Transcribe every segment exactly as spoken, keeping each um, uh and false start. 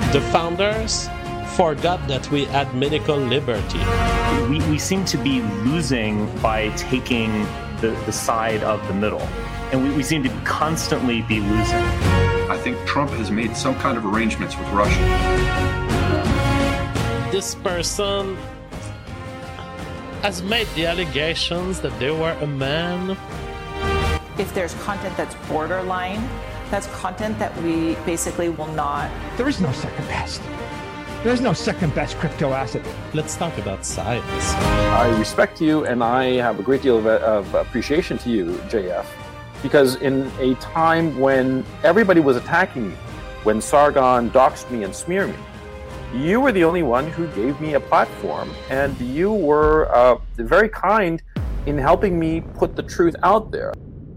The founders forgot that we had medical liberty. We, we seem to be losing by taking the, the side of the middle. And we, we seem to constantly be losing. I think Trump has made some kind of arrangements with Russia. This person has made the allegations that they were a man. If there's content that's borderline, that's content that we basically will not. There is no second best. There's no second best crypto asset. Let's talk about science. I respect you, and I have a great deal of, of appreciation to you, J F, because in a time when everybody was attacking me, when Sargon doxed me and smeared me, you were the only one who gave me a platform, and you were uh, very kind in helping me put the truth out there.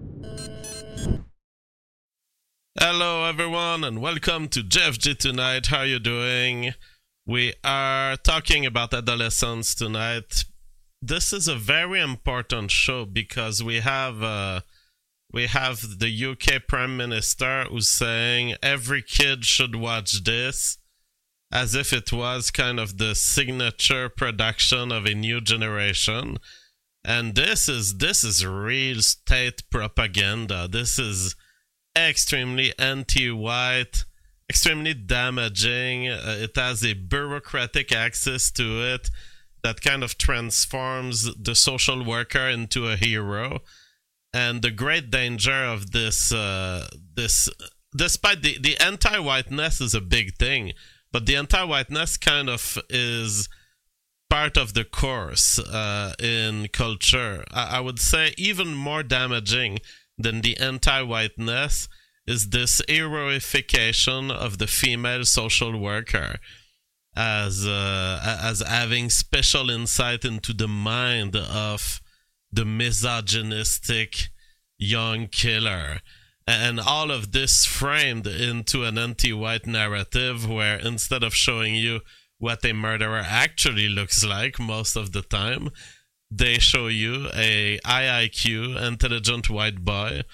Hello everyone and welcome to J F G Tonight. How are you doing? We are talking about adolescence tonight. This is a very important show because we have uh, we have the U K Prime Minister who's saying every kid should watch this, as if it was kind of the signature production of a new generation. And this is this is real state propaganda. This is extremely anti-white, extremely damaging. Uh, it has a bureaucratic access to it that kind of transforms the social worker into a hero. And the great danger of this, uh, this, despite the, the anti-whiteness is a big thing, but the anti-whiteness kind of is part of the course uh, in culture. I, I would say even more damaging than the anti-whiteness is this heroification of the female social worker as uh, as having special insight into the mind of the misogynistic young killer. And all of this framed into an anti-white narrative where instead of showing you what a murderer actually looks like most of the time, they show you a high I Q, intelligent white boy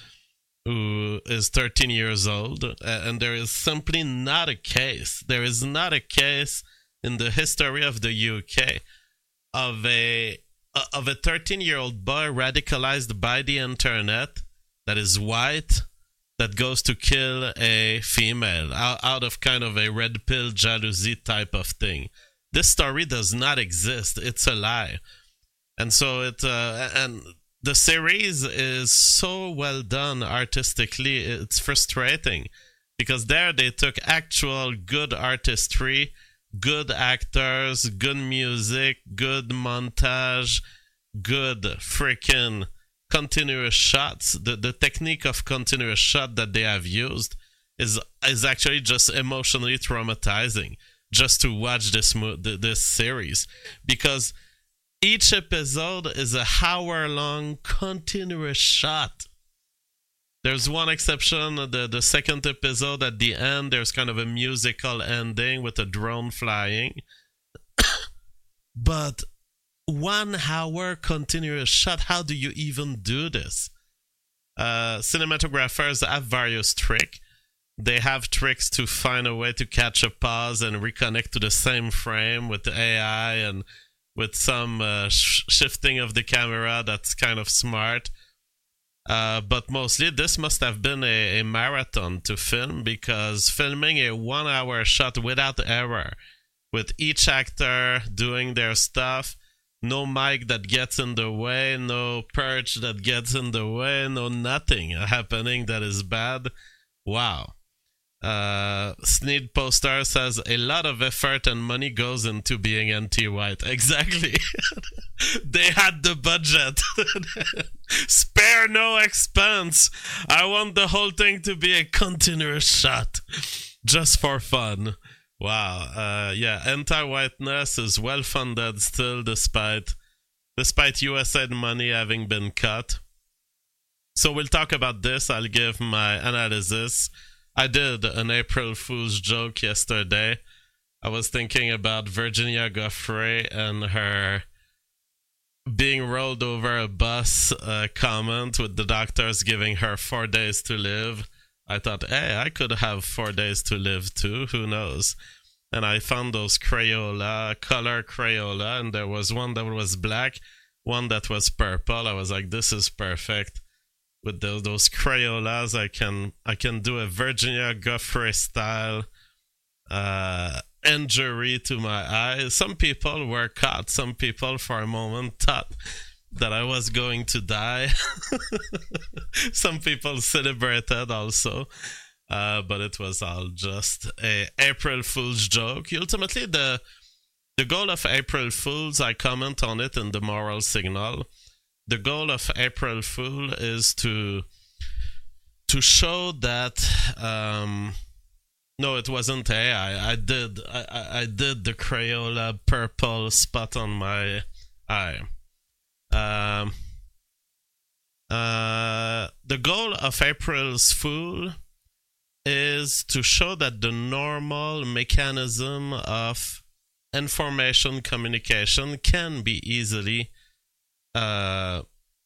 who is thirteen years old, and there is simply not a case. There is not a case in the history of the U K of a of a thirteen-year-old boy radicalized by the internet that is white, that goes to kill a female out, out of kind of a red pill jalousie type of thing. This story does not exist. It's a lie. And so it, uh, and the series is so well done artistically, it's frustrating. Because there they took actual good artistry, good actors, good music, good montage, good freaking continuous shots. The the technique of continuous shot that they have used is is actually just emotionally traumatizing just to watch this mo- this series, because each episode is a hour-long continuous shot. There's one exception, the, the second episode at the end, there's kind of a musical ending with a drone flying. But one hour continuous shot, how do you even do this? Uh, cinematographers have various tricks. They have tricks to find a way to catch a pause and reconnect to the same frame with the A I and with some uh, sh- shifting of the camera that's kind of smart. Uh, but mostly this must have been a, a marathon to film, because filming a one-hour shot without error, with each actor doing their stuff, no mic that gets in the way, no perch that gets in the way, no nothing happening that is bad. Wow. Uh, Sneed Poster says a lot of effort and money goes into being anti-white. Exactly. They had the budget. Spare no expense. I want the whole thing to be a continuous shot, just for fun. Wow. Uh, yeah, anti-whiteness is well funded still, despite despite U S A I D money having been cut. So we'll talk about this. I'll give my analysis. I did an April Fool's joke yesterday. I was thinking about Virginia Giuffre and her being rolled over a bus uh, comment with the doctors giving her four days to live. I thought, hey, I could have four days to live too. Who knows? and I found those Crayola, color Crayola, and there was one that was black, one that was purple. I was like, this is perfect. With those, those Crayolas, I can I can do a Virginia Giuffre style uh, injury to my eye. Some people were caught. Some people for a moment thought that I was going to die. Some people celebrated also. Uh, but it was all just a April Fool's joke. Ultimately, the the goal of April Fools, I comment on it in the moral signal. The goal of April Fool is to to show that um, no, it wasn't A I. I did I, I did the Crayola purple spot on my eye. Um, uh, the goal of April's Fool is to show that the normal mechanism of information communication can be easily uh,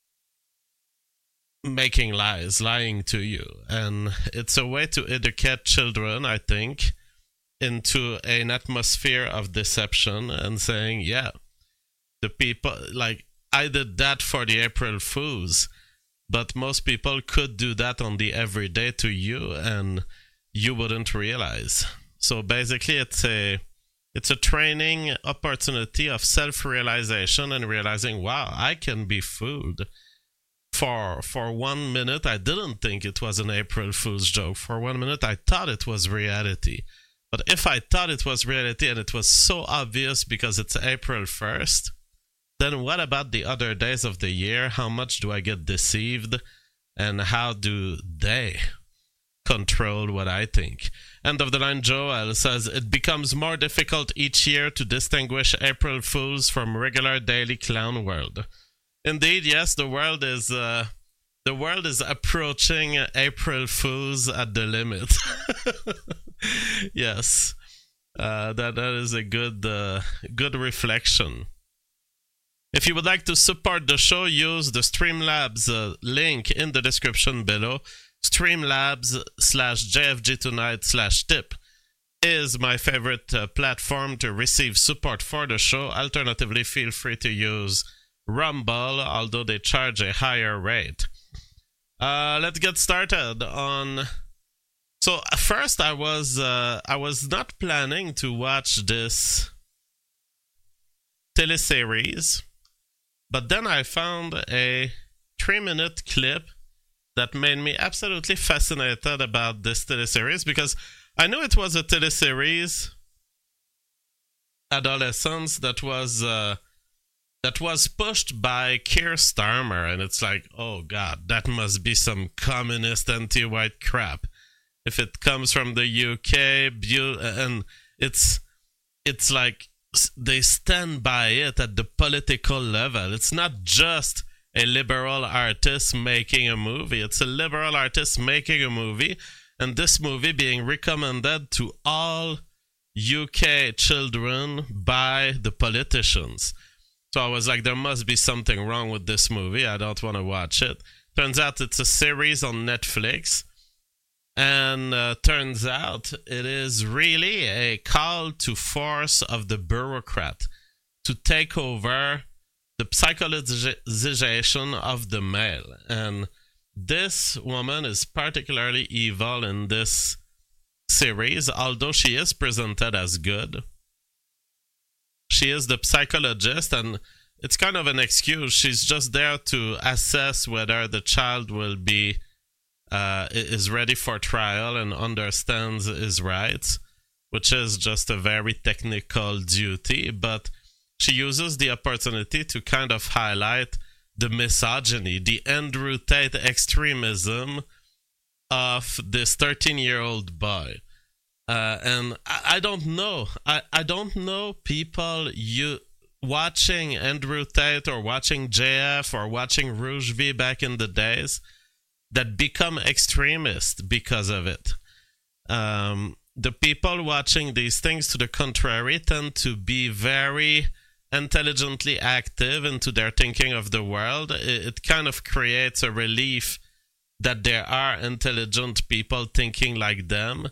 making lies, lying to you. And it's a way to educate children, I think, into an atmosphere of deception and saying, yeah, the people, like, I did that for the April Fools. But most people could do that on the everyday to you, and you wouldn't realize. So basically, it's a it's a training opportunity of self-realization and realizing, wow, I can be fooled. For for one minute, I didn't think it was an April Fool's joke. For one minute, I thought it was reality. But if I thought it was reality and it was so obvious because it's April first, then what about the other days of the year? How much do I get deceived? And how do they control what I think? End of the line, Joel says, it becomes more difficult each year to distinguish April Fools from regular daily clown world. Indeed, yes, the world is uh, the world is approaching April Fools at the limit. Yes, uh, that that is a good uh, good reflection. If you would like to support the show, use the Streamlabs uh, link in the description below. Streamlabs slash JFG Tonight slash tip is my favorite uh, platform to receive support for the show. Alternatively, feel free to use Rumble, although they charge a higher rate. Uh, let's get started on... So first, I was uh, I was not planning to watch this teleseries. But then I found a three-minute clip that made me absolutely fascinated about this teleseries, because I knew it was a teleseries, adolescence, that was uh, that was pushed by Keir Starmer, and it's like, oh god, that must be some communist anti-white crap. If it comes from the U K, and it's it's like, they stand by it at the political level. It's not just a liberal artist making a movie. It's a liberal artist making a movie, and this movie being recommended to all U K children by the politicians. So I was like, there must be something wrong with this movie. I don't want to watch it. Turns out it's a series on Netflix. And uh, turns out it is really a call to force of the bureaucrat to take over the psychologization of the male. And this woman is particularly evil in this series, although she is presented as good. She is the psychologist, and it's kind of an excuse. She's just there to assess whether the child will be Uh, is ready for trial and understands his rights, which is just a very technical duty, but she uses the opportunity to kind of highlight the misogyny, the Andrew Tate extremism of this thirteen-year-old boy. Uh, and I, I don't know. I, I don't know people you watching Andrew Tate or watching J F or watching Rouge V back in the days that become extremists because of it. Um, the people watching these things, to the contrary, tend to be very intelligently active into their thinking of the world. It, it kind of creates a relief that there are intelligent people thinking like them.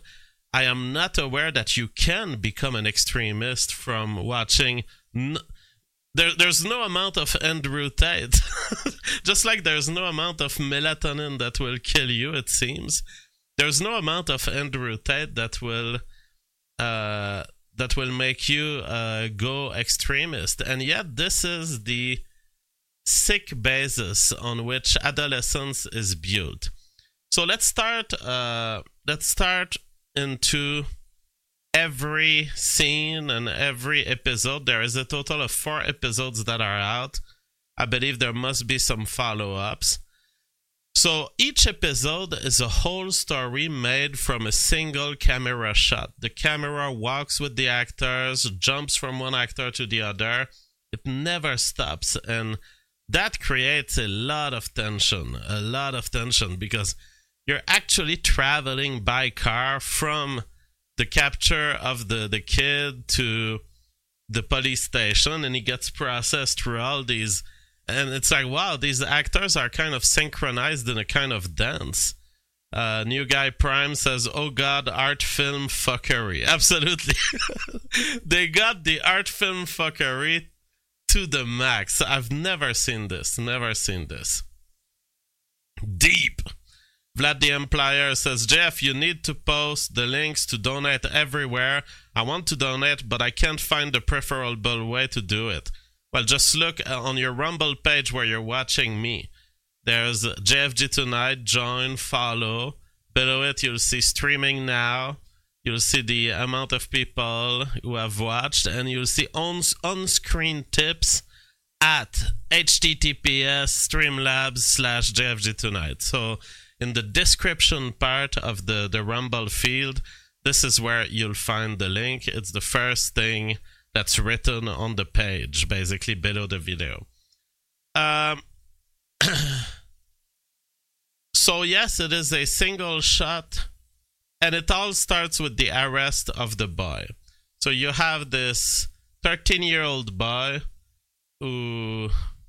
I am not aware that you can become an extremist from watching. N- there, there's no amount of Andrew Tate, just like there's no amount of melatonin that will kill you, it seems. There's no amount of Andrew Tate that will uh, that will make you uh, go extremist. And yet this is the sick basis on which adolescence is built. So let's start uh, let's start into every scene and every episode. There is a total of four episodes that are out. I believe there must be some follow-ups. So each episode is a whole story made from a single camera shot. The camera walks with the actors, jumps from one actor to the other. It never stops. And that creates a lot of tension, a lot of tension, because you're actually traveling by car from the capture of the, the kid to the police station, and he gets processed through all these. And it's like, wow, these actors are kind of synchronized in a kind of dance. Uh, New Guy Prime says, oh God, art film fuckery. Absolutely. They got the art film fuckery to the max. I've never seen this. Never seen this. Deep. Vlad the Empire says, Jeff, you need to post the links to donate everywhere. I want to donate, but I can't find the preferable way to do it. Well, just look on your Rumble page where you're watching me. There's J F G Tonight, join, follow. Below it, you'll see streaming now. You'll see the amount of people who have watched, and you'll see on, on-screen tips at https streamlabs slash jfg tonight. So in the description part of the, the Rumble field, this is where you'll find the link. It's the first thing that's written on the page, basically below the video. Um, so yes, it is a single shot, and it all starts with the arrest of the boy. So you have this thirteen-year-old boy who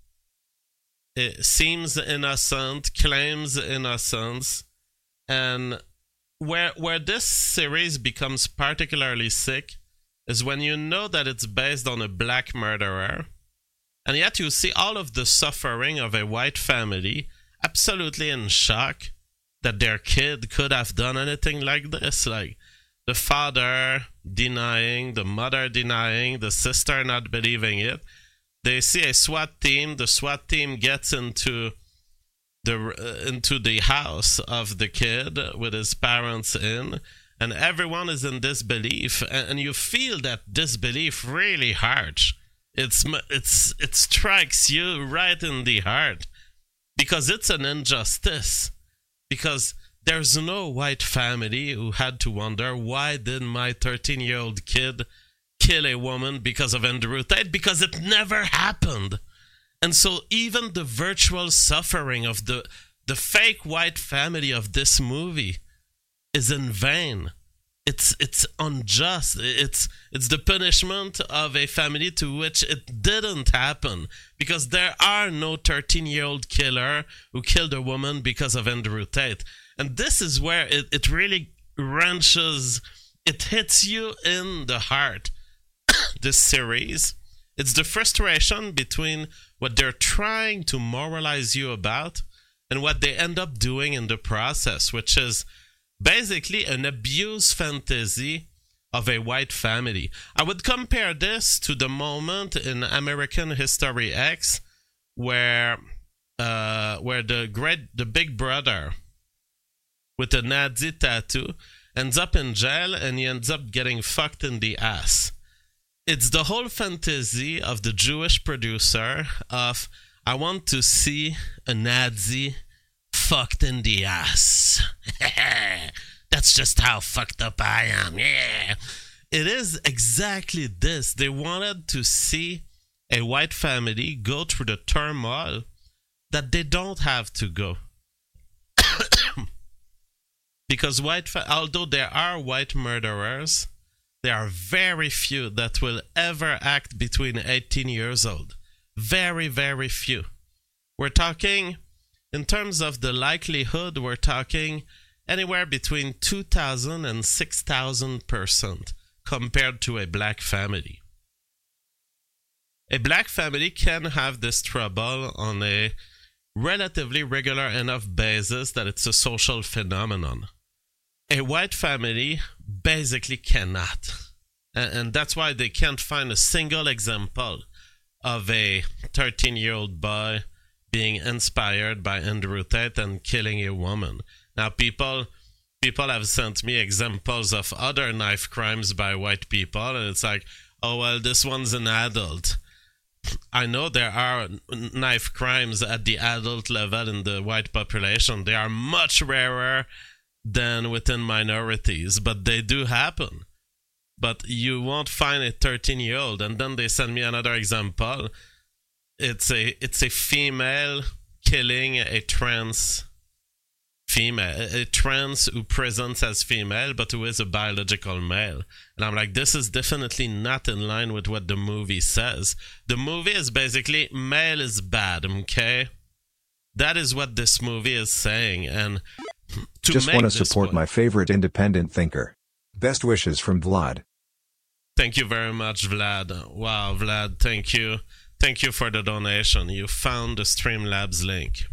it seems innocent, claims innocence, and where where this series becomes particularly sick is when you know that it's based on a black murderer, and yet you see all of the suffering of a white family absolutely in shock that their kid could have done anything like this. Like the father denying, the mother denying, the sister not believing it. They see a SWAT team. The SWAT team gets into the uh, into the house of the kid with his parents in, and everyone is in disbelief, and, and you feel that disbelief really harsh. It's it's it strikes you right in the heart because it's an injustice. Because there's no white family who had to wonder, why did my thirteen-year-old kid kill a woman because of Andrew Tate? Because it never happened. And so even the virtual suffering of the the fake white family of this movie is in vain. It's it's unjust. It's it's the punishment of a family to which it didn't happen, because there are no thirteen-year-old killer who killed a woman because of Andrew Tate. And this is where it, it really wrenches, it hits you in the heart. This series, it's the frustration between what they're trying to moralize you about and what they end up doing in the process, which is basically an abuse fantasy of a white family. I would compare this to the moment in American History X where uh, where the great the big brother with a Nazi tattoo ends up in jail, and he ends up getting fucked in the ass. It's the whole fantasy of the Jewish producer of, I want to see a Nazi fucked in the ass. That's just how fucked up I am. Yeah. It is exactly this. They wanted to see a white family go through the turmoil that they don't have to go. Because white, fa- although there are white murderers, there are very few that will ever act between eighteen years old. Very, very few. We're talking, in terms of the likelihood, we're talking anywhere between two thousand and six thousand percent compared to a black family. A black family can have this trouble on a relatively regular enough basis that it's a social phenomenon. A white family basically cannot. And that's why they can't find a single example of a thirteen-year-old boy being inspired by Andrew Tate and killing a woman. Now, people people have sent me examples of other knife crimes by white people, and it's like, oh, well, this one's an adult. I know there are knife crimes at the adult level in the white population. They are much rarer than within minorities, but they do happen. But you won't find a thirteen-year-old. And then they send me another example. It's a it's a female killing a trans female, a, a trans who presents as female, but who is a biological male. And I'm like, this is definitely not in line with what the movie says. The movie is basically, male is bad, okay? That is what this movie is saying. And to Just want to support point, my favorite independent thinker. Best wishes from Vlad. Thank you very much, Vlad. Wow, Vlad, thank you. Thank you for the donation. You found the Streamlabs link.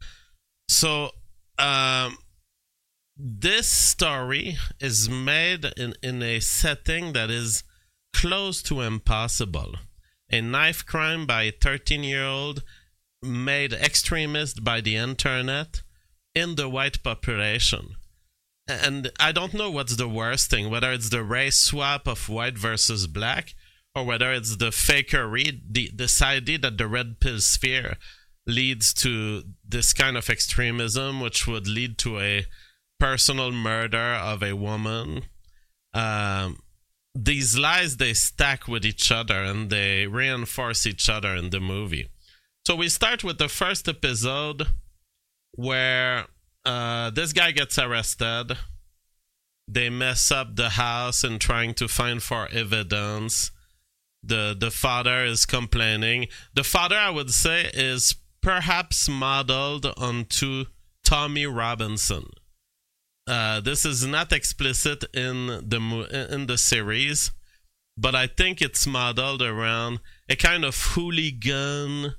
So, um, this story is made in, in a setting that is close to impossible. A knife crime by a thirteen-year-old made extremist by the internet in the white population. And I don't know what's the worst thing, whether it's the race swap of white versus black, or whether it's the fakery, the, this idea that the red pill sphere leads to this kind of extremism, which would lead to a personal murder of a woman. Um, these lies, they stack with each other and they reinforce each other in the movie. So we start with the first episode where uh, this guy gets arrested. They mess up the house in trying to find for evidence. The the father is complaining. The father, I would say, is perhaps modeled onto Tommy Robinson. Uh, this is not explicit in the in the series, but I think it's modeled around a kind of hooligan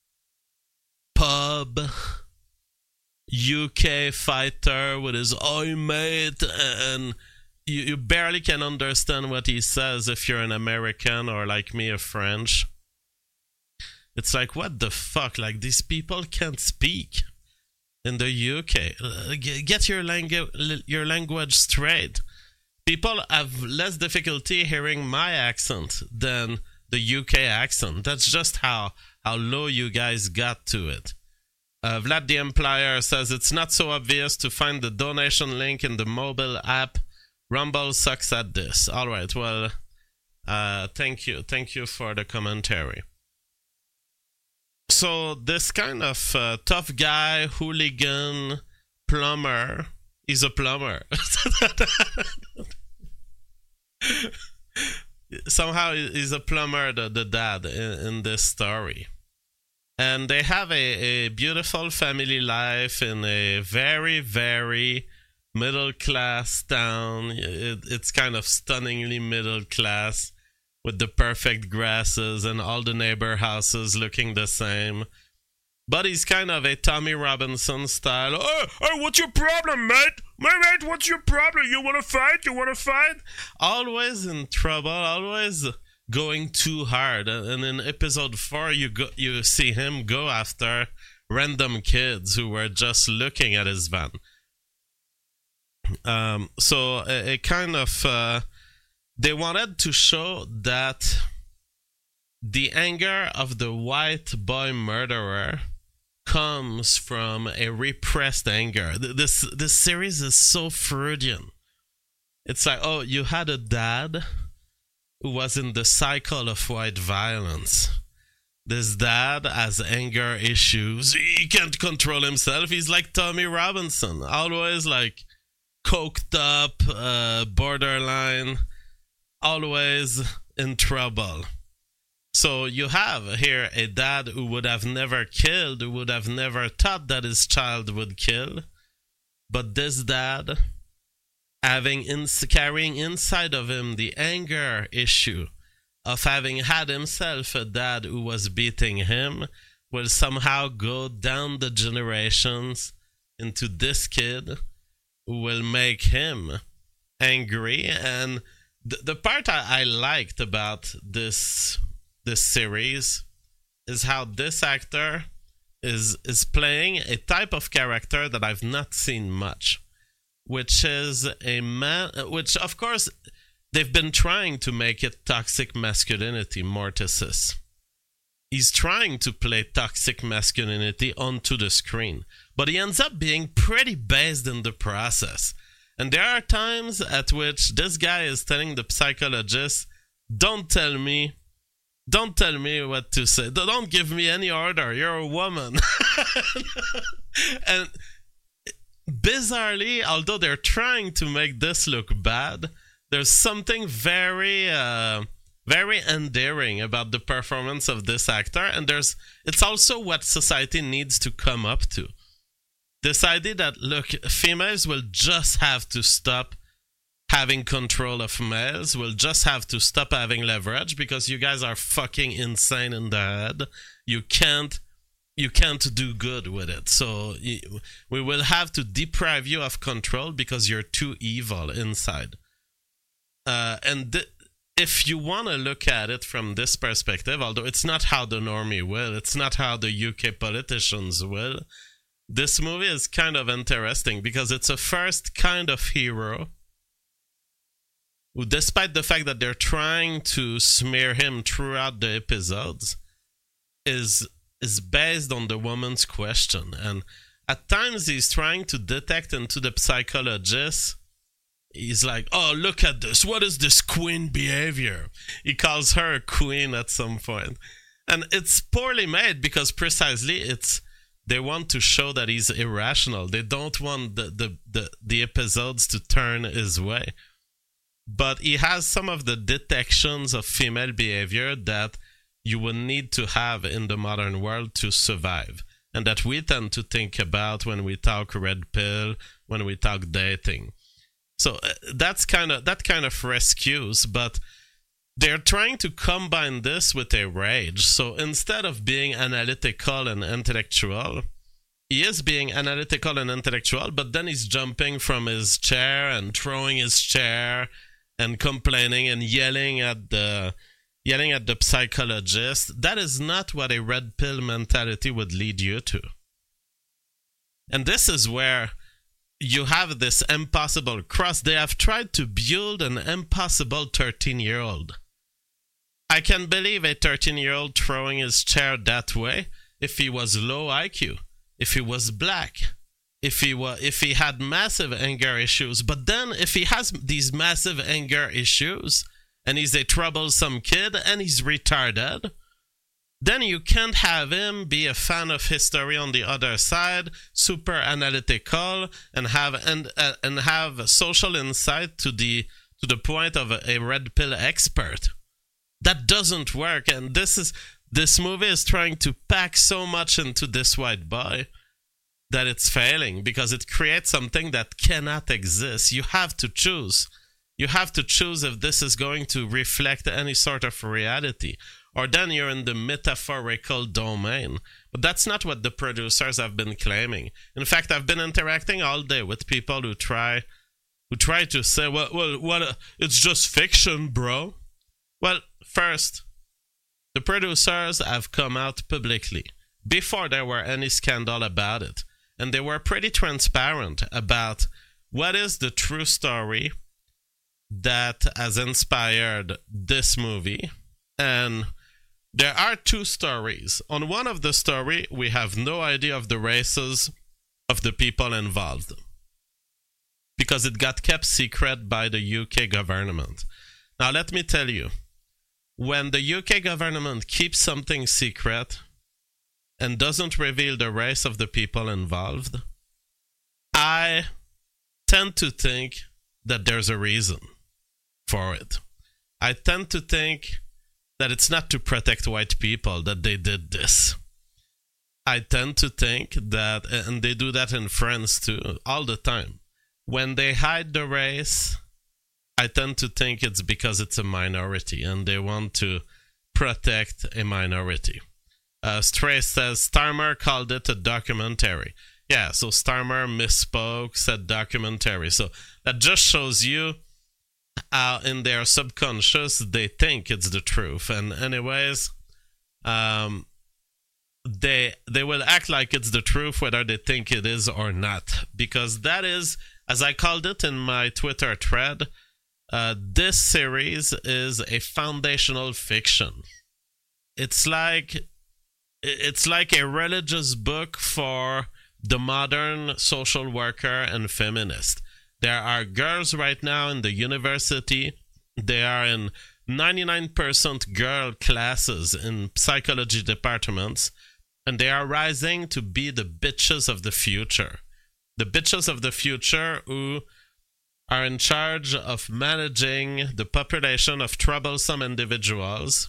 pub U K fighter with his oi mate, and you, you barely can understand what he says if you're an American or like me, a French. It's like, what the fuck? Like, these people can't speak in the U K. Uh, get your langu- your language straight. People have less difficulty hearing my accent than the U K accent. That's just how, how low you guys got to it. Uh, Vlad the Employer says it's not so obvious to find the donation link in the mobile app. Rumble sucks at this. All right, well, uh, thank you. Thank you for the commentary. So this kind of uh, tough guy, hooligan, plumber, he's a plumber. Somehow he's a plumber, the, the dad, in, in this story. And they have a, a beautiful family life in a very, very middle-class town. It, it's kind of stunningly middle-class with the perfect grasses and all the neighbor houses looking the same. But he's kind of a Tommy Robinson style. Oh, oh, what's your problem, mate? Mate, what's your problem? You want to fight? You want to fight? Always in trouble, always going too hard. And in episode four, you go, you see him go after random kids who were just looking at his van. Um, so a, a kind of uh, they wanted to show that the anger of the white boy murderer comes from a repressed anger. This this series is so Freudian. It's like, oh, you had a dad who was in the cycle of white violence. This dad has anger issues. He can't control himself. He's like Tommy Robinson, always like coked up, uh, borderline, always in trouble. So you have here a dad who would have never killed, who would have never thought that his child would kill, But this dad, having in, carrying inside of him the anger issue of having had himself a dad who was beating him, will somehow go down the generations into this kid who will make him angry. And th- the part I-, I liked about this this series is how this actor is is playing a type of character that I've not seen much, which is a man, which of course they've been trying to make it toxic masculinity, Mortisis. He's trying to play toxic masculinity onto the screen, but he ends up being pretty based in the process. And there are times at which this guy is telling the psychologist, don't tell me, don't tell me what to say. Don't give me any order. You're a woman. And bizarrely, although they're trying to make this look bad, there's something very, uh, very endearing about the performance of this actor. And there's, it's also what society needs to come up to. This idea that, look, females will just have to stop having control of males, will just have to stop having leverage because you guys are fucking insane in the head. You can't, you can't do good with it. So we will have to deprive you of control because you're too evil inside. Uh, and th- if you want to look at it from this perspective, although it's not how the normie will, it's not how the U K politicians will, this movie is kind of interesting because it's a first kind of hero who, despite the fact that they're trying to smear him throughout the episodes, is is based on the woman's question. And at times he's trying to detect into the psychologist. He's like, oh, look at this. What is this queen behavior? He calls her a queen at some point. And it's poorly made because precisely it's, they want to show that he's irrational. They don't want the, the, the, the episodes to turn his way. But he has some of the detections of female behavior that you would need to have in the modern world to survive. And that we tend to think about when we talk red pill, when we talk dating. So uh, that's kind of that kind of rescues, but they're trying to combine this with a rage. So instead of being analytical and intellectual, he is being analytical and intellectual, but then he's jumping from his chair and throwing his chair and complaining and yelling at the yelling at the psychologist. That is not what a red pill mentality would lead you to. And this is where you have this impossible cross. They have tried to build an impossible thirteen-year-old. I can believe a thirteen-year-old throwing his chair that way if he was low I Q, if he was black, if he was, if he had massive anger issues. But then if he has these massive anger issues and he's a troublesome kid and he's retarded, then you can't have him be a fan of history on the other side, super analytical, and have and uh, and have social insight to the to the point of a, a red pill expert. That doesn't work, and this is this movie is trying to pack so much into this white boy that it's failing because it creates something that cannot exist. You have to choose. You have to choose if this is going to reflect any sort of reality, or then you're in the metaphorical domain. But that's not what the producers have been claiming. In fact, I've been interacting all day with people who try who try to say, well, well what, uh, it's just fiction, bro. Well, first, the producers have come out publicly before there were any scandal about it. And they were pretty transparent about what is the true story that has inspired this movie. And there are two stories. On one of the story, we have no idea of the races of the people involved because it got kept secret by the U K government. Now, let me tell you, when the U K government keeps something secret and doesn't reveal the race of the people involved, I tend to think that there's a reason for it. I tend to think that it's not to protect white people that they did this. I tend to think that, and they do that in France too, all the time. When they hide the race, I tend to think it's because it's a minority and they want to protect a minority. Uh, Stray says Starmer called it a documentary. Yeah, so Starmer misspoke, said documentary. So that just shows you how in their subconscious they think it's the truth. And anyways, um, they they will act like it's the truth whether they think it is or not. Because that is, as I called it in my Twitter thread, uh, this series is a foundational fiction. It's like it's like a religious book for the modern social worker and feminist. There are girls right now in the university. They are in ninety-nine percent girl classes in psychology departments, and they are rising to be the bitches of the future. The bitches of the future who are in charge of managing the population of troublesome individuals,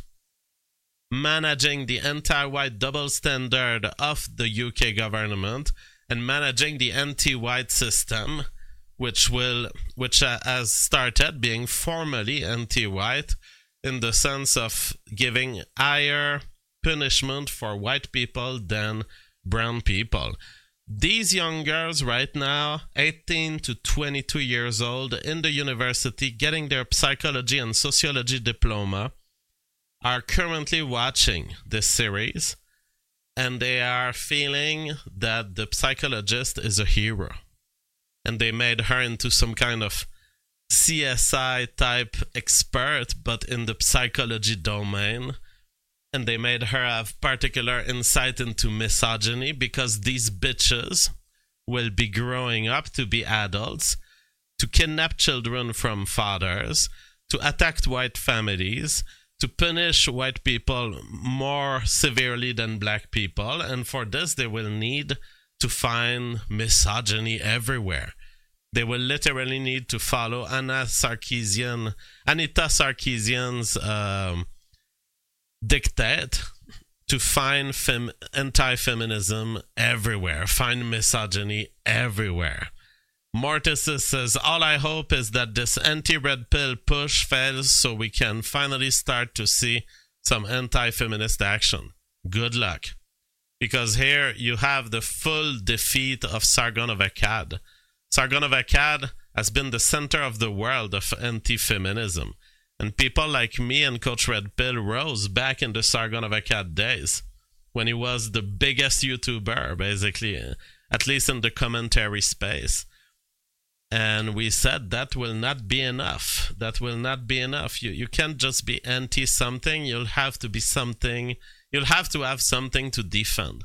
managing the anti-white double standard of the U K government, and managing the anti-white system, which will, which uh, has started being formally anti-white in the sense of giving higher punishment for white people than brown people. These young girls right now, eighteen to twenty-two years old, in the university, getting their psychology and sociology diploma, are currently watching this series, and they are feeling that the psychologist is a hero. And they made her into some kind of C S I type expert, but in the psychology domain. And they made her have particular insight into misogyny because these bitches will be growing up to be adults, to kidnap children from fathers, to attack white families, to punish white people more severely than black people. And for this, they will need to find misogyny everywhere. They will literally need to follow Anna Sarkeesian, Anita Sarkeesian's um, dictate to find fem- anti-feminism everywhere, find misogyny everywhere. Mortis says, all I hope is that this anti-red pill push fails so we can finally start to see some anti-feminist action. Good luck. Because here you have the full defeat of Sargon of Akkad. Sargon of Akkad has been the center of the world of anti-feminism. And people like me and Coach Red Pill rose back in the Sargon of Akkad days when he was the biggest YouTuber, basically, at least in the commentary space. And we said that will not be enough. That will not be enough. You you can't just be anti-something. You'll have to be something. You'll have to have something to defend.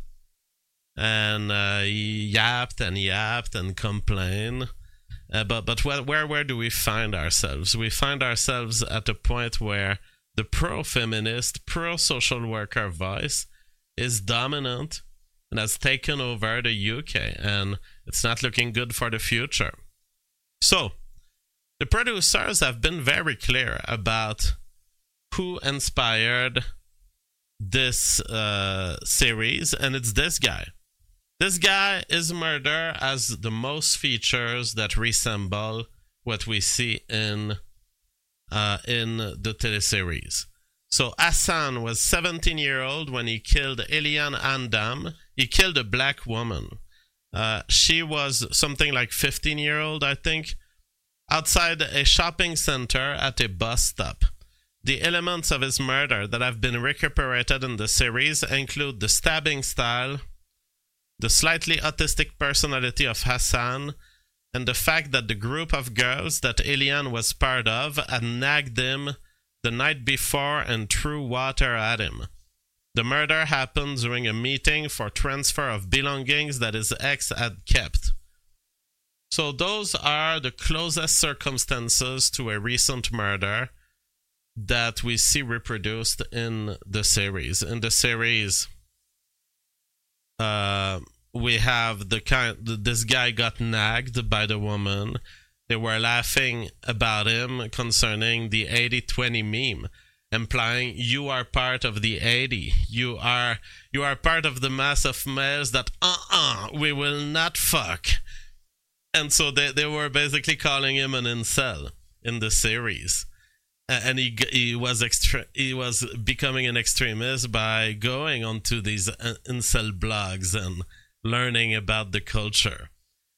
And uh, he yapped and yapped and complained. Uh, but but where, where where do we find ourselves? We find ourselves at a point where the pro-feminist, pro-social worker voice is dominant and has taken over the U K. And it's not looking good for the future. So, the producers have been very clear about who inspired this uh, series, and it's this guy. This guy, his murder has the most features that resemble what we see in uh, in the teleseries. So Hassan was seventeen years old when he killed Eliane Andam. He killed a black woman. Uh, she was something like fifteen years old, I think, outside a shopping center at a bus stop. The elements of his murder that have been recuperated in the series include the stabbing style, the slightly autistic personality of Hassan, and the fact that the group of girls that Eliane was part of had nagged him the night before and threw water at him. The murder happened during a meeting for transfer of belongings that his ex had kept. So those are the closest circumstances to a recent murder that we see reproduced in the series. In the series, uh, we have the kind. This guy got nagged by the woman. They were laughing about him concerning the eighty twenty meme. implying you are part of the eighty. You are you are part of the mass of males that uh-uh, we will not fuck. And so they, they were basically calling him an incel in the series. And he he was extra, he was becoming an extremist by going onto these incel blogs and learning about the culture.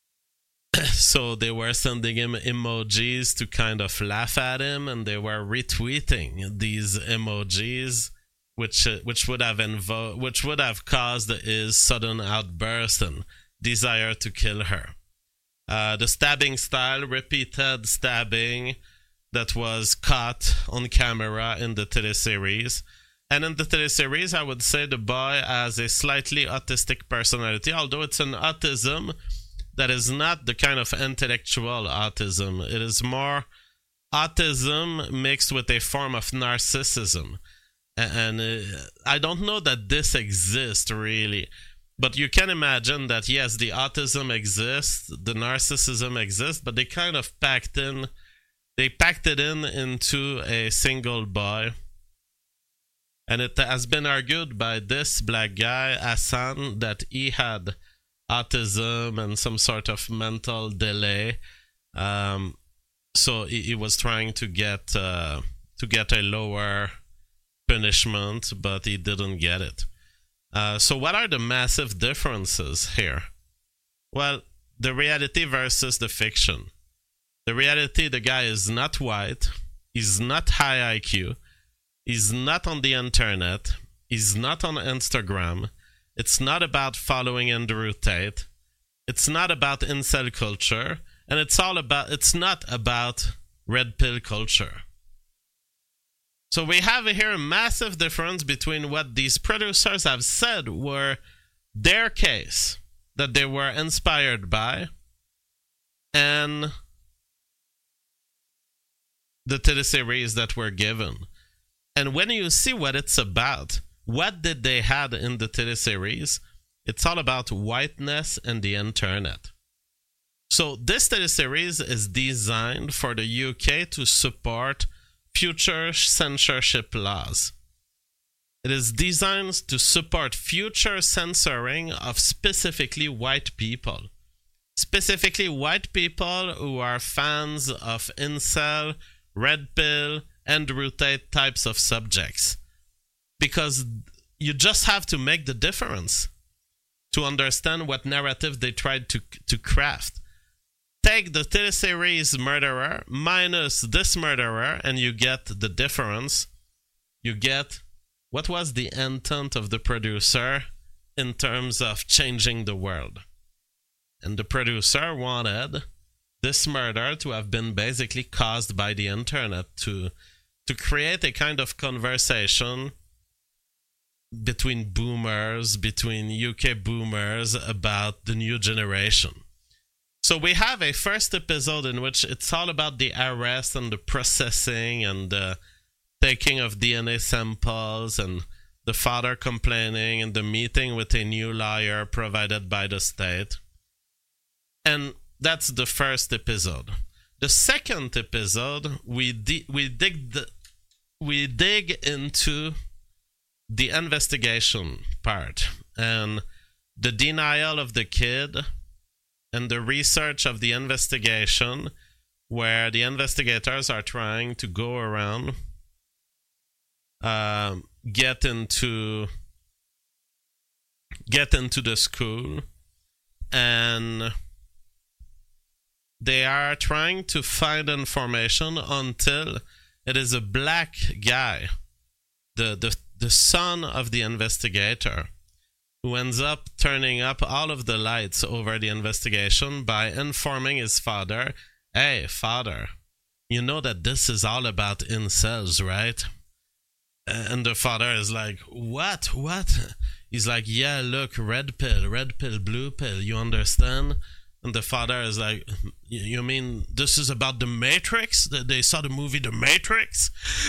So they were sending him emojis to kind of laugh at him, and they were retweeting these emojis, which which would have invo- which would have caused his sudden outburst and desire to kill her. Uh, the stabbing style, repeated stabbing, that was caught on camera in the teleseries. And in the teleseries, I would say the boy has a slightly autistic personality, although it's an autism that is not the kind of intellectual autism. It is more autism mixed with a form of narcissism. And uh, I don't know that this exists really, but you can imagine that yes, the autism exists, the narcissism exists, but they kind of packed in They packed it in into a single boy. And it has been argued by this black guy, Hassan, that he had autism and some sort of mental delay. Um, so he, he was trying to get uh, to get a lower punishment, but he didn't get it. Uh, so what are the massive differences here? Well, the reality versus the fiction. The reality, the guy is not white, he's not high I Q, he's not on the internet, he's not on Instagram, it's not about following Andrew Tate, it's not about incel culture, and it's all about, it's not about red pill culture. So we have here a massive difference between what these producers have said were their case, that they were inspired by, and the teleseries that were given. And when you see what it's about, what did they have in the teleseries? It's all about whiteness and the internet. So this teleseries is designed for the U K to support future censorship laws. It is designed to support future censoring of specifically white people. Specifically white people who are fans of incel, red pill, Andrew Tate types of subjects. Because you just have to make the difference to understand what narrative they tried to, to craft. Take the teleseries murderer minus this murderer and you get the difference. You get what was the intent of the producer in terms of changing the world. And the producer wanted this murder to have been basically caused by the internet to to create a kind of conversation between boomers, between U K boomers about the new generation. So we have a first episode in which it's all about the arrest and the processing and the taking of D N A samples and the father complaining and the meeting with a new lawyer provided by the state. And that's the first episode. The second episode, we di- we dig the, we dig into the investigation part and the denial of the kid and the research of the investigation, where the investigators are trying to go around, uh, get into get into the school, and they are trying to find information until it is a black guy, the, the, the son of the investigator, who ends up turning up all of the lights over the investigation by informing his father, hey, father, you know that this is all about incels, right? And the father is like, what? What? He's like, yeah, look, red pill, red pill, blue pill, you understand? And the father is like, you mean this is about the Matrix? That they saw the movie The Matrix?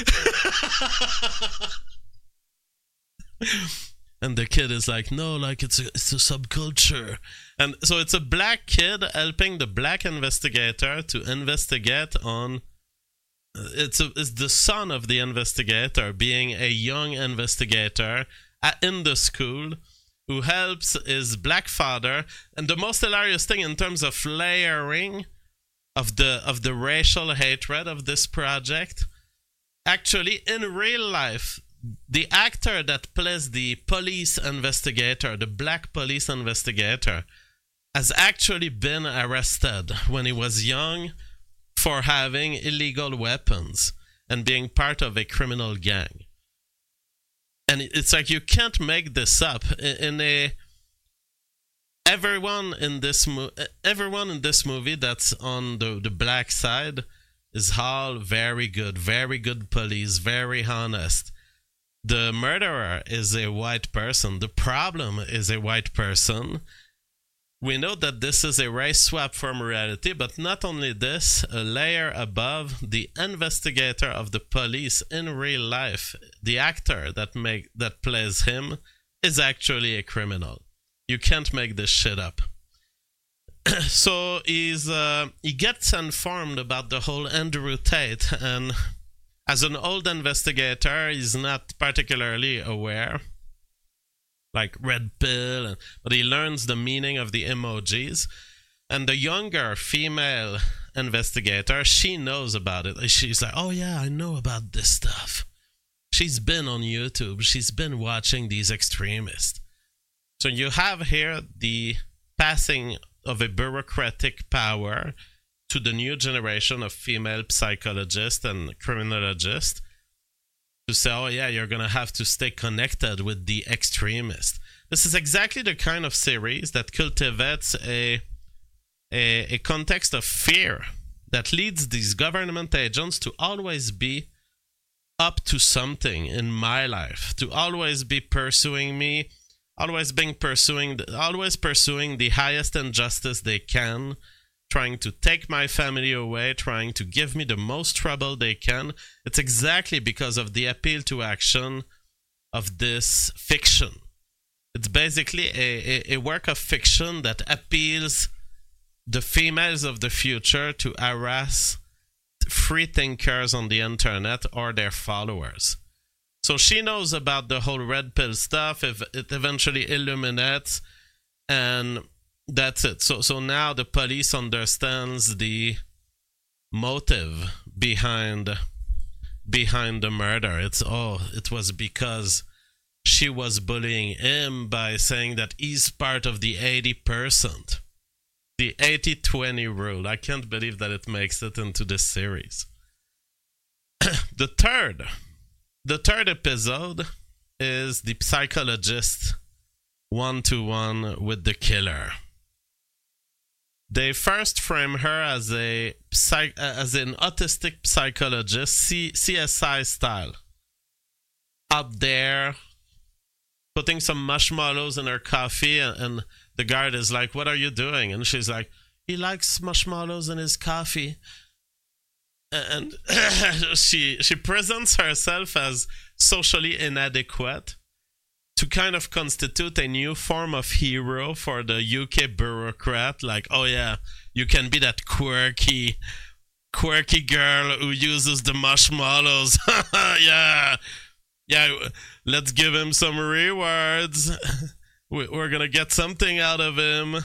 And the kid is like, no, like it's a, it's a subculture. And so it's a black kid helping the black investigator to investigate on it's, a, it's the son of the investigator, being a young investigator at, in the school, who helps his black father. And the most hilarious thing in terms of layering of the of the racial hatred of this project, actually in real life, the actor that plays the police investigator, the black police investigator, has actually been arrested when he was young for having illegal weapons and being part of a criminal gang. And it's like, you can't make this up. In a everyone in this mo- everyone in this movie that's on the, the black side is all very good, very good police, very honest. The murderer is a white person. The problem is a white person. We know that this is a race swap from reality, but not only this, a layer above, the investigator of the police in real life, the actor that make that plays him, is actually a criminal. You can't make this shit up. So he's uh, he gets informed about the whole Andrew Tate, and as an old investigator, he's not particularly aware, like red pill, and, but he learns the meaning of the emojis. And the younger female investigator, she knows about it. She's like, oh yeah, I know about this stuff. She's been on YouTube. She's been watching these extremists. So you have here the passing of a bureaucratic power to the new generation of female psychologists and criminologists to say, oh yeah, you're going to have to stay connected with the extremists. This is exactly the kind of series that cultivates a, a, a context of fear that leads these government agents to always be up to something in my life, to always be pursuing me, always being pursuing, always pursuing the highest injustice they can, trying to take my family away, trying to give me the most trouble they can. It's exactly because of the appeal to action of this fiction. It's basically a, a, a work of fiction that appeals the females of the future to harass free thinkers on the internet or their followers. So she knows about the whole red pill stuff. If it eventually illuminates, and that's it. So so now the police understands the motive behind behind the murder. It's oh, it was because she was bullying him by saying that he's part of the eighty percent. The eighty twenty rule. I can't believe that it makes it into this series. The third The third episode is the psychologist one-to-one with the killer. They first frame her as a psych- as an autistic psychologist, C- CSI style. Out there, putting some marshmallows in her coffee, and, and the guard is like, what are you doing? And she's like, he likes marshmallows in his coffee. And she she presents herself as socially inadequate to kind of constitute a new form of hero for the U K bureaucrat. Like, oh yeah, you can be that quirky, quirky girl who uses the marshmallows. yeah, yeah. Let's give him some rewards. We're gonna get something out of him.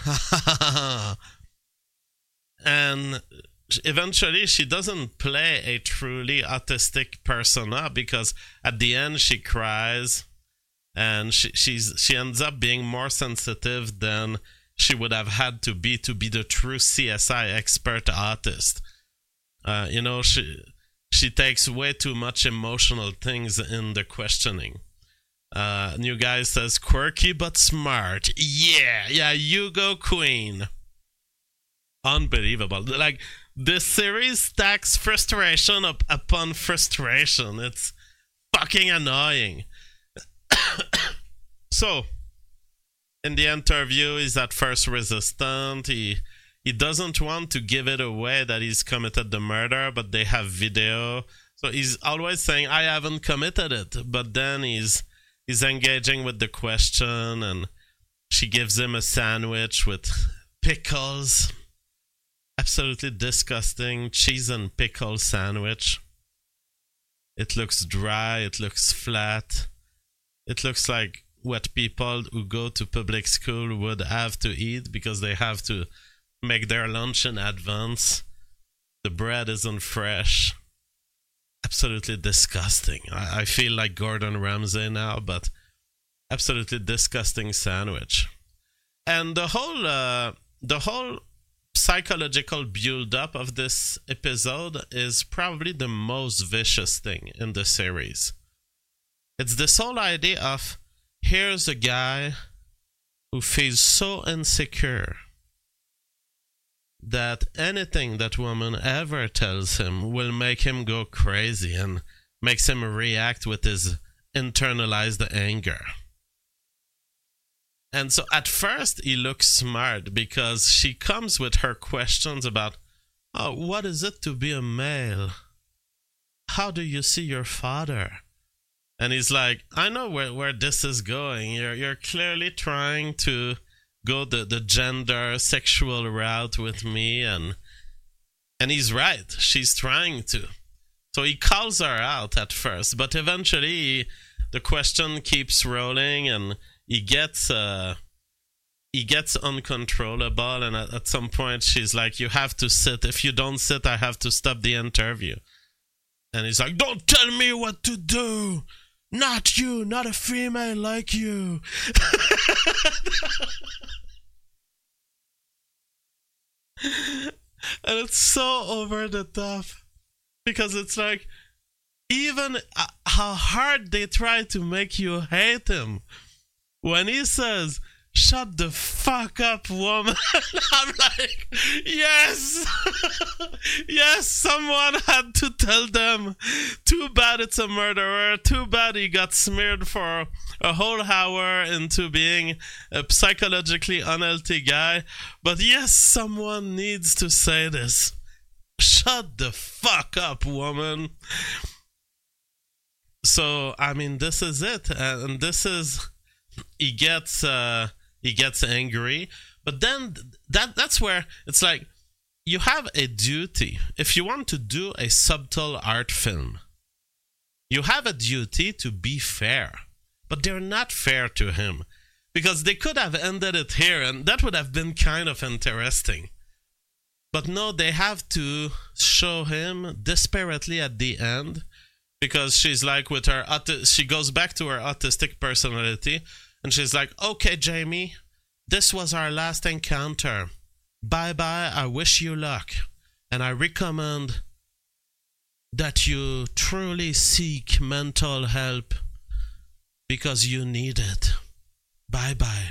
And eventually, she doesn't play a truly autistic persona, because at the end she cries, and she she's she ends up being more sensitive than she would have had to be to be the true C S I expert autist. Uh, you know, she she takes way too much emotional things in the questioning. Uh, new guy says, quirky but smart. Yeah, yeah, you go, queen. Unbelievable. Like, this series stacks frustration up upon frustration. It's fucking annoying. So, in the interview, he's at first resistant. He he doesn't want to give it away that he's committed the murder, but they have video. So he's always saying, I haven't committed it. But then he's he's engaging with the question, and she gives him a sandwich with pickles. Absolutely disgusting cheese and pickle sandwich. It looks dry. It looks flat. It looks like what people who go to public school would have to eat because they have to make their lunch in advance. The bread isn't fresh. Absolutely disgusting. I, I feel like Gordon Ramsay now, but absolutely disgusting sandwich. And the whole, uh, the whole psychological build-up of this episode is probably the most vicious thing in the series. It's this whole idea of, here's a guy who feels so insecure that anything that woman ever tells him will make him go crazy and makes him react with his internalized anger. And so at first he looks smart because she comes with her questions about, oh, what is it to be a male? How do you see your father? And he's like, I know where, where this is going. You're you're clearly trying to go the, the gender sexual route with me, and and he's right. She's trying to. So he calls her out at first, but eventually he, the question keeps rolling, and he gets uh, he gets uncontrollable, and at, at some point she's like, you have to sit. If you don't sit, I have to stop the interview. And he's like, don't tell me what to do. Not you, not a female like you. And it's so over the top because it's like, even uh, how hard they try to make you hate him. When he says, shut the fuck up, woman, I'm like, yes, yes, someone had to tell them. Too bad it's a murderer. Too bad he got smeared for a whole hour into being a psychologically unhealthy guy. But yes, someone needs to say this. Shut the fuck up, woman. So, I mean, this is it. And this is, he gets, uh, he gets angry. But then that that's where it's like, you have a duty. If you want to do a subtle art film, you have a duty to be fair. But they're not fair to him. Because they could have ended it here, and that would have been kind of interesting. But no, they have to show him desperately at the end, because she's like, with her, she goes back to her autistic personality, and she's like, okay, Jamie, this was our last encounter. Bye-bye, I wish you luck. And I recommend that you truly seek mental help because you need it. Bye-bye.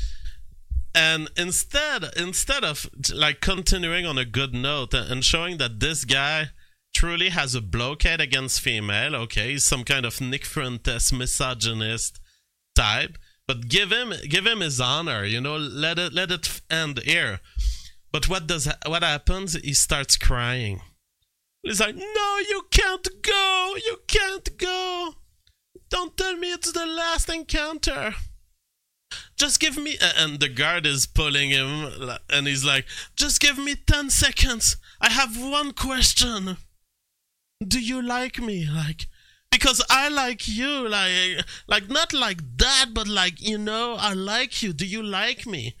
And instead, instead of like continuing on a good note and showing that this guy truly has a blockade against female, okay, he's some kind of Nick Fuentes misogynist type, but give him give him his honor, you know, let it let it end here. But what does what happens? He starts crying. He's like, no, you can't go, you can't go. Don't tell me it's the last encounter. Just give me, and the guard is pulling him, and he's like, just give me ten seconds. I have one question. Do you like me? Like, because I like you, like, like not like that, but like, you know, I like you. Do you like me?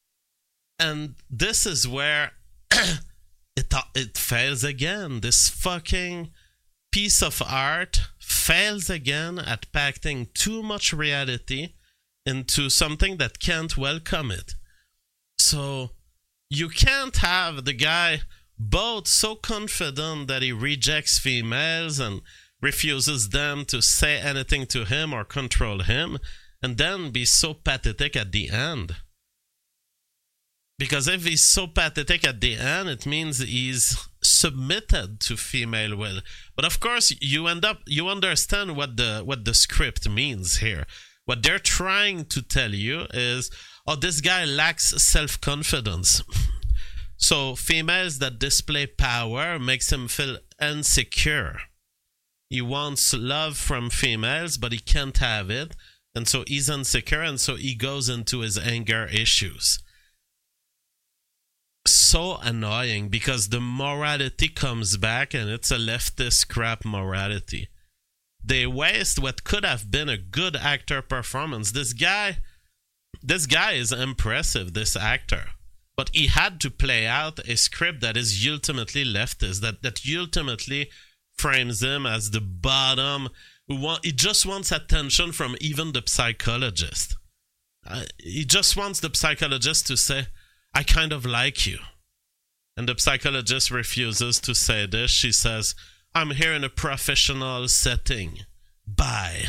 And this is where it it fails again. This fucking piece of art fails again at packing too much reality into something that can't welcome it. So you can't have the guy both so confident that he rejects females and refuses them to say anything to him or control him, and then be so pathetic at the end. Because if he's so pathetic at the end, it means he's submitted to female will. But of course, you end up, you understand what the what the script means here. What they're trying to tell you is, oh, this guy lacks self-confidence. So females that display power makes him feel insecure. He wants love from females, but he can't have it. And so he's insecure, and so he goes into his anger issues. So annoying, because the morality comes back, and it's a leftist crap morality. they waste what could have been a good actor performance. This guy, this guy is impressive, this actor. But he had to play out a script that is ultimately leftist, that, that ultimately frames him as the bottom. Who want, he just wants attention from even the psychologist. Uh, he just wants the psychologist to say, I kind of like you. And the psychologist refuses to say this. She says, I'm here in a professional setting. Bye.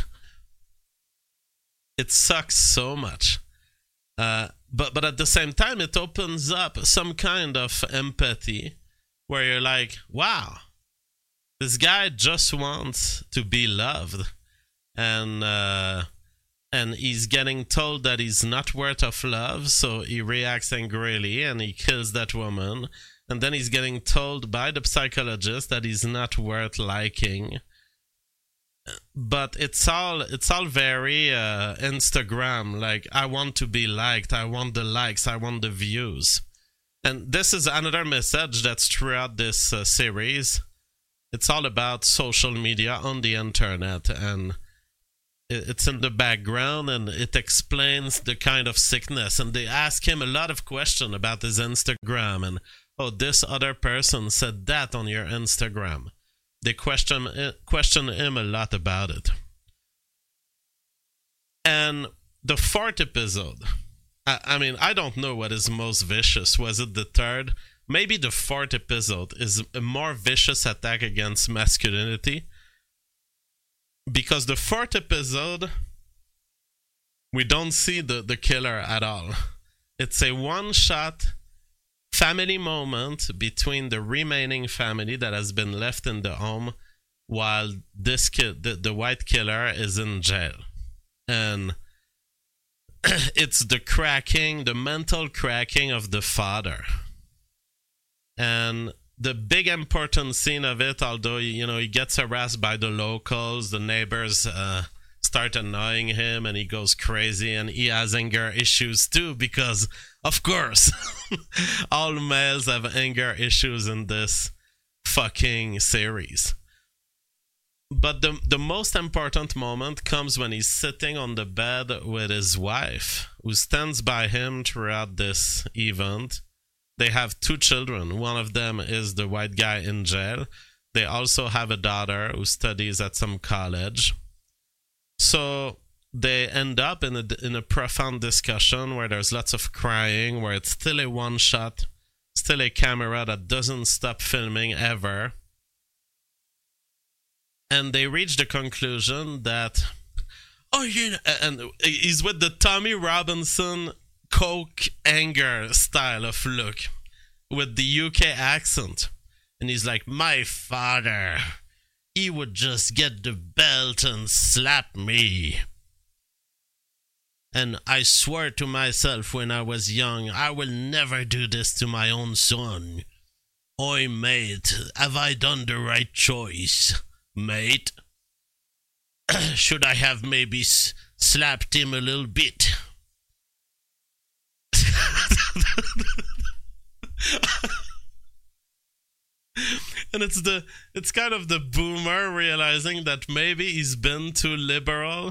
It sucks so much. Uh, but, but at the same time, it opens up some kind of empathy where you're like, wow, this guy just wants to be loved. And, uh, and he's getting told that he's not worth of love, so he reacts angrily and he kills that woman. And then he's getting told by the psychologist that he's not worth liking. But it's all it's all very uh, Instagram. Like, I want to be liked. I want the likes. I want the views. And this is another message that's throughout this uh, series. It's all about social media on the internet. And it's in the background, and it explains the kind of sickness. And they ask him a lot of questions about his Instagram. And, oh, this other person said that on your Instagram. They question, question him a lot about it. And the fourth episode, I, I mean, I don't know what is most vicious. Was it the third? Maybe the fourth episode is a more vicious attack against masculinity. Because the fourth episode, we don't see the, the killer at all. It's a one-shot family moment between the remaining family that has been left in the home while this kid, the, the white killer, is in jail. And it's the cracking, the mental cracking of the father. And the big important scene of it, although, you know, he gets harassed by the locals, the neighbors uh, start annoying him and he goes crazy, and he has anger issues too, because of course all males have anger issues in this fucking series. But the the most important moment comes when he's sitting on the bed with his wife, who stands by him throughout this event. They have two children. One of them is the white guy in jail. They also have a daughter who studies at some college. So they end up in a, in a profound discussion where there's lots of crying, where it's still a one shot, still a camera that doesn't stop filming ever. And they reach the conclusion that, oh, you know, and he's with the Tommy Robinson Coke anger style of look with the U K accent. And he's like, my father, he would just get the belt and slap me. And I swore to myself when I was young, I will never do this to my own son. Oi, mate, have I done the right choice, mate? Should I have maybe s- slapped him a little bit? And it's the it's kind of the boomer realizing that maybe he's been too liberal.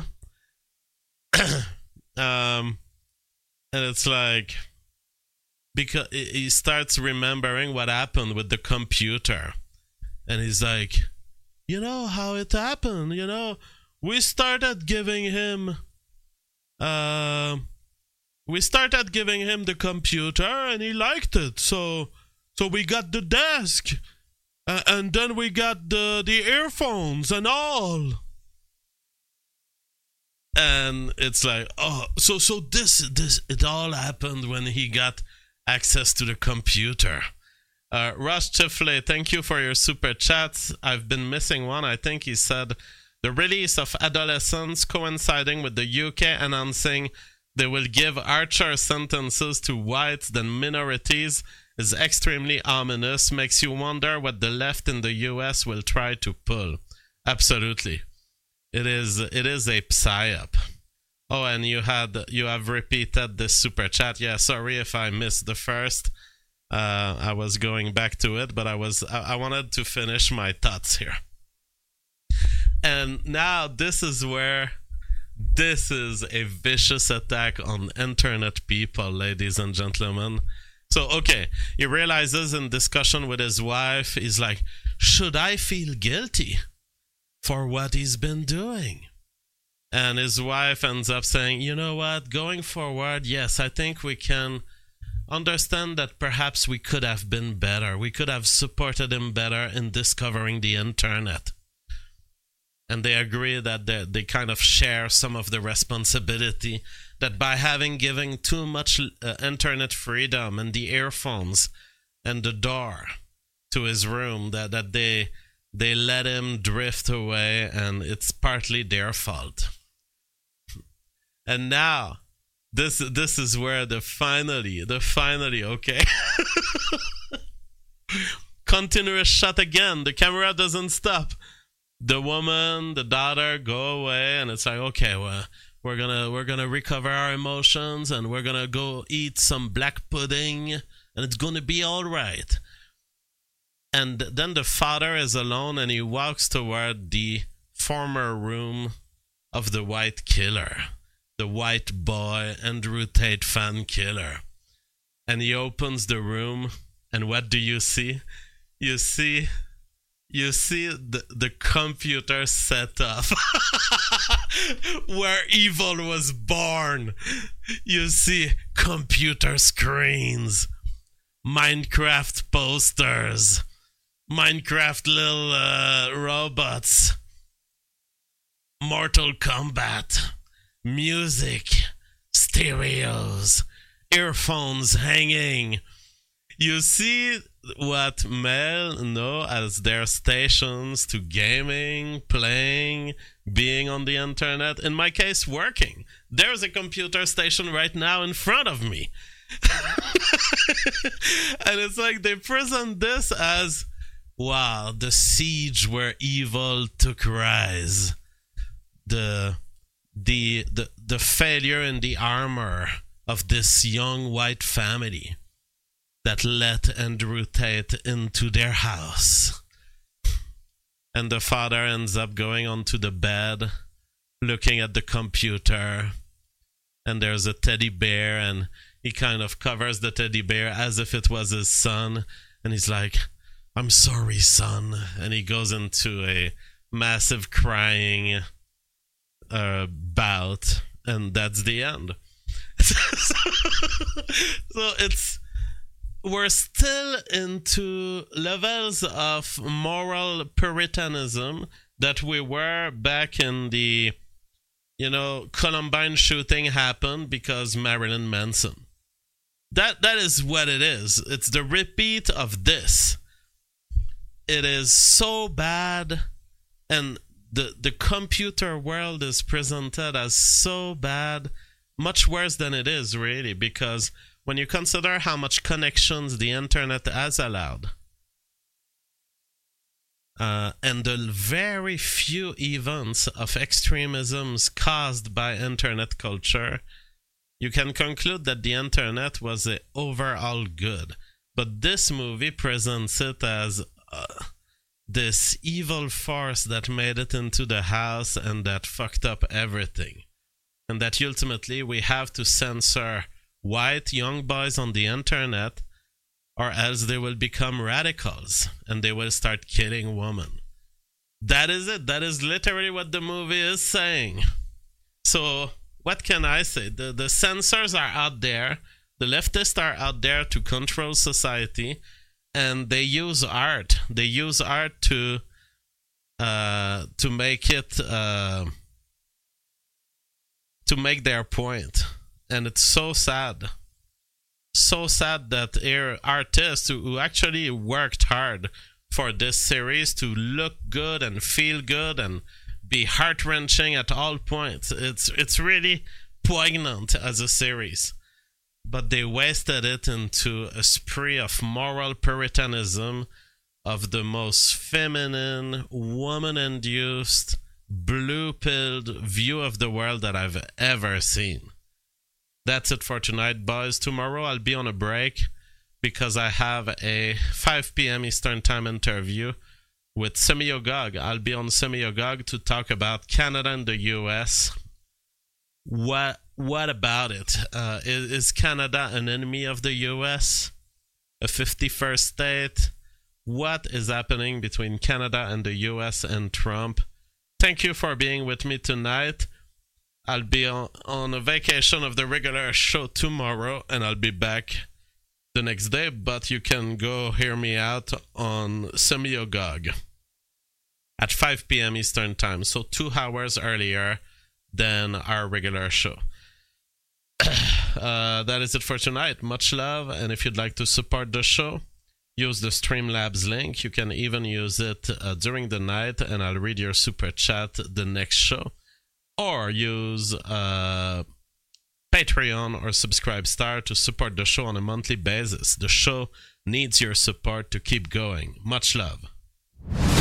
um and it's like, because he starts remembering what happened with the computer, and he's like, you know how it happened, you know, we started giving him uh we started giving him the computer and he liked it, so so we got the desk, uh, and then we got the the earphones and all. And it's like, oh, so so this this it all happened when he got access to the computer. Uh, Ross Chifley, thank you for your super chats. I've been missing one. I think he said the release of Adolescence coinciding with the U K announcing they will give harsher sentences to whites than minorities is extremely ominous. Makes you wonder what the left in the U S will try to pull. Absolutely. It is it is a psyop. Oh, and you had you have repeated this super chat. Yeah, sorry if I missed the first. Uh, I was going back to it, but I was I, I wanted to finish my thoughts here. And now this is where this is a vicious attack on internet people, ladies and gentlemen. So, okay, he realizes in discussion with his wife, he's like, should I feel guilty for what he's been doing? And his wife ends up saying, you know what, going forward, yes, I think we can understand that perhaps we could have been better. We could have supported him better in discovering the internet. And they agree that they, they kind of share some of the responsibility, that by having given too much uh, internet freedom and the earphones and the door to his room, that, that they they let him drift away, and it's partly their fault. And now, this this is where the finally, the finally, okay? Continuous shot again. The camera doesn't stop. The woman, the daughter go away, and it's like, okay, well, we're gonna we're gonna recover our emotions, and we're gonna go eat some black pudding, and it's gonna be all right. And then the father is alone, and he walks toward the former room of the white killer, the white boy Andrew Tate fan killer. And he opens the room, and what do you see? You see. You see the, the computer setup where evil was born. You see computer screens, Minecraft posters, Minecraft little uh, robots, Mortal Kombat, music, stereos, earphones hanging. You see what men know as their stations to gaming, playing, being on the internet. In my case, working. There's a computer station right now in front of me. And it's like they present this as, wow, the siege where evil took rise. The, the, the, the failure in the armor of this young white family that let Andrew Tate into their house. And the father ends up going onto the bed, looking at the computer, and there's a teddy bear, and he kind of covers the teddy bear as if it was his son, and he's like, I'm sorry, son. And he goes into a massive crying uh, bout, and that's the end. So it's... We're still into levels of moral puritanism that we were back in the, you know, Columbine shooting happened because Marilyn Manson. That that is what it is. It's the repeat of this. It is so bad, and the the computer world is presented as so bad, much worse than it is really, because when you consider how much connections the internet has allowed, uh, and the very few events of extremisms caused by internet culture, you can conclude that the internet was an overall good. But this movie presents it as uh, this evil force that made it into the house and that fucked up everything. And that ultimately we have to censor white young boys on the internet, or else they will become radicals and they will start killing women. That is it. That is literally what the movie is saying. So what can I say? The, the censors are out there. The leftists are out there to control society, and they use art. They use art to uh, to make it uh, to make their point. And it's so sad. So sad that our artists who actually worked hard for this series to look good and feel good and be heart-wrenching at all points. It's it's really poignant as a series. But they wasted it into a spree of moral puritanism of the most feminine, woman-induced, blue-pilled view of the world that I've ever seen. That's it for tonight, boys. Tomorrow I'll be on a break because I have a five p.m. Eastern Time interview with Semiogog. I'll be on Semiogog to talk about Canada and the U S. What what about it? Uh, is, is Canada an enemy of the U S? A fifty-first state? What is happening between Canada and the U S and Trump? Thank you for being with me tonight. I'll be on, on a vacation of the regular show tomorrow, and I'll be back the next day, but you can go hear me out on Semiogog at five p.m. Eastern Time, so two hours earlier than our regular show. uh, that is it for tonight. Much love, and if you'd like to support the show, use the Streamlabs link. You can even use it uh, during the night, and I'll read your super chat the next show. Or use uh, Patreon or Subscribe Star to support the show on a monthly basis. The show needs your support to keep going. Much love.